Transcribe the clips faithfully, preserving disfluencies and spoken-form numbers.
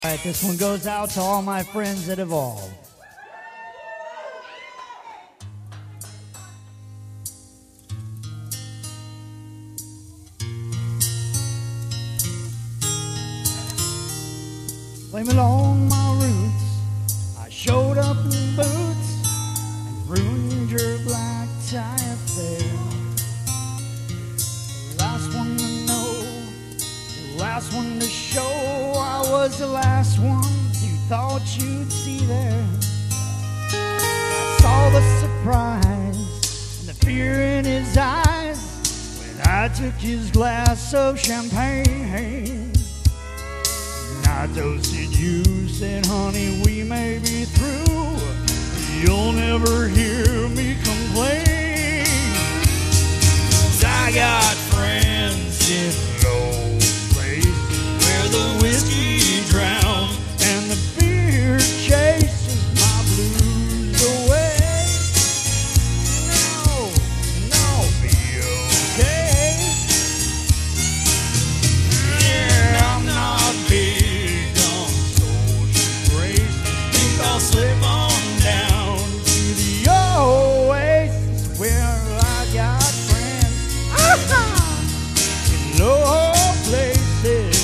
All right, this one goes out to all my friends at Evolve. Blame it on my roots. I showed up in boots and ruined your black tie affair. The last one to know, the last one to show. I was the last one you thought you'd see there. I saw the surprise and the fear in his eyes when I took his glass of champagne. I toasted you, said, honey, we may be through. You'll never hear me complain. 'Cause I got friends in low places where the whiskey drowns and the beer chases my blues away. No, no, be okay. Yeah, I'm not big. I'll slip on down to the oasis where I got friends in low places.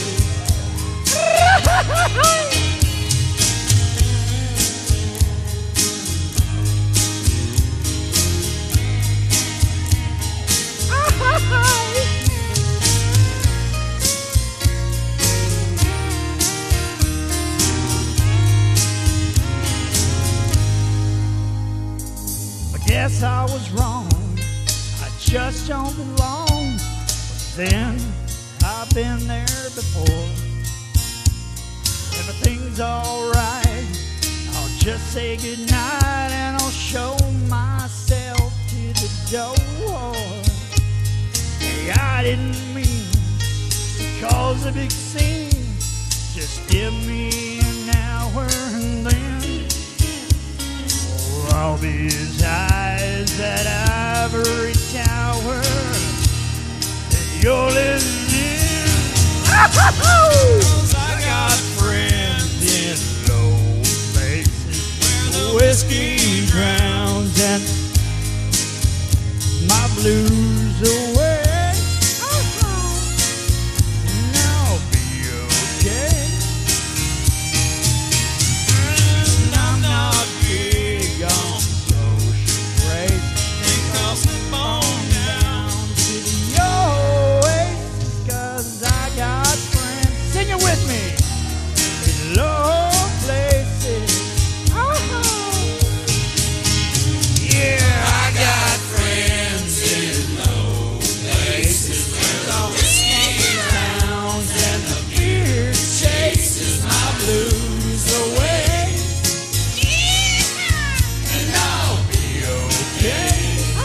Guess I was wrong, I just don't belong. But then, I've been there before. Everything's alright, I'll just say goodnight and I'll show myself to the door. Hey, I didn't mean to cause a big scene, just give me an hour and then I'll be as high as that ivory tower that you're living in. 'Cause I got friends in low places where the whiskey drowns and my blues away. And I'll be okay. And I'm not big on social grace. Think I'll slip on down to the oasis 'cause I got friends. Sing it with me. In low places. Yeah, I got friends in low places where the whiskey drowns and the beer chases my blues away. And I'll be okay.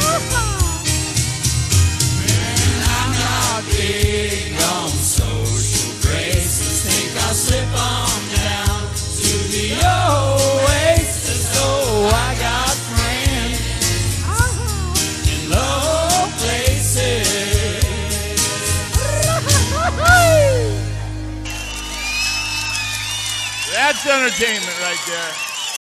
And I'm not big on social graces. Think I'll slip on down to the oasis. Oh, I got friends in low places. That's entertainment right there.